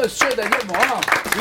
Monsieur Daniel Morin.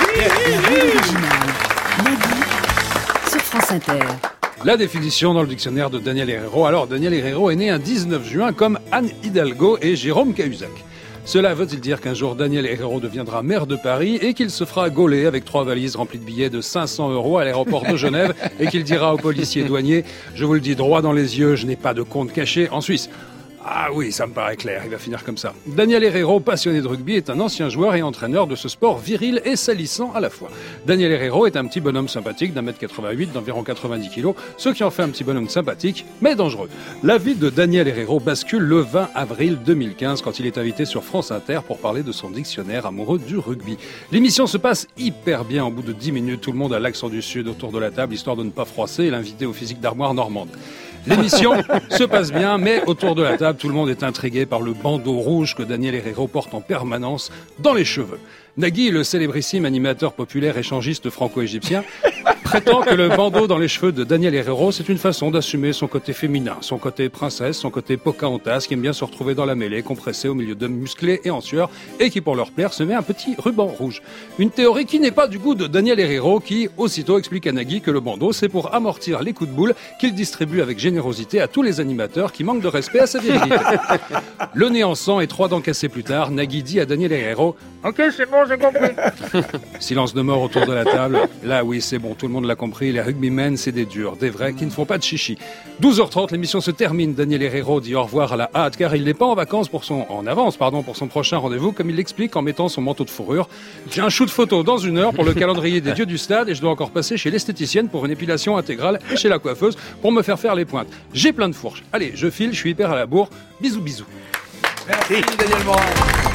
Sur France Inter. La définition dans le dictionnaire de Daniel Herrero. Alors, Daniel Herrero est né un 19 juin comme Anne Hidalgo et Jérôme Cahuzac. Cela veut-il dire qu'un jour Daniel Herrero deviendra maire de Paris et qu'il se fera gauler avec 3 valises remplies de billets de 500 € à l'aéroport de Genève et qu'il dira aux policiers douaniers « Je vous le dis droit dans les yeux, je n'ai pas de compte caché en Suisse ». Ah oui, ça me paraît clair, il va finir comme ça. Daniel Herrero, passionné de rugby, est un ancien joueur et entraîneur de ce sport viril et salissant à la fois. Daniel Herrero est un petit bonhomme sympathique d'1m88, d'environ 90 kg, ce qui en fait un petit bonhomme sympathique, mais dangereux. La vie de Daniel Herrero bascule le 20 avril 2015 quand il est invité sur France Inter pour parler de son dictionnaire amoureux du rugby. L'émission se passe hyper bien, au bout de 10 minutes, tout le monde a l'accent du sud autour de la table, histoire de ne pas froisser l'invité au physique d'armoire normande. L'émission se passe bien, mais autour de la table, tout le monde est intrigué par le bandeau rouge que Daniel Herrero porte en permanence dans les cheveux. Nagui, le célébrissime animateur populaire échangiste franco-égyptien, prétend que le bandeau dans les cheveux de Daniel Herrero, c'est une façon d'assumer son côté féminin, son côté princesse, son côté Pocahontas, qui aime bien se retrouver dans la mêlée, compressé au milieu d'hommes musclés et en sueur, et qui, pour leur plaire, se met un petit ruban rouge. Une théorie qui n'est pas du goût de Daniel Herrero, qui, aussitôt, explique à Nagui que le bandeau, c'est pour amortir les coups de boule qu'il distribue avec générosité à tous les animateurs qui manquent de respect à sa virilité. Le nez en sang et 3 dents cassées plus tard, Nagui dit à Daniel Herrero « Ok, c'est bon, j'ai compris !» Silence de mort autour de la table. Là, oui, c'est bon, tout le monde l'a compris, les rugbymen, c'est des durs, des vrais qui ne font pas de chichi. 12h30, l'émission se termine. Daniel Herrero dit au revoir à la hâte, car il n'est pas en avance pour son prochain rendez-vous, comme il l'explique en mettant son manteau de fourrure. J'ai un shoot photo dans 1 heure pour le calendrier des dieux du stade et je dois encore passer chez l'esthéticienne pour une épilation intégrale et chez la coiffeuse pour me faire les pointes. J'ai plein de fourches. Allez, je file, je suis hyper à la bourre. Bisous, bisous. Merci Daniel Morin.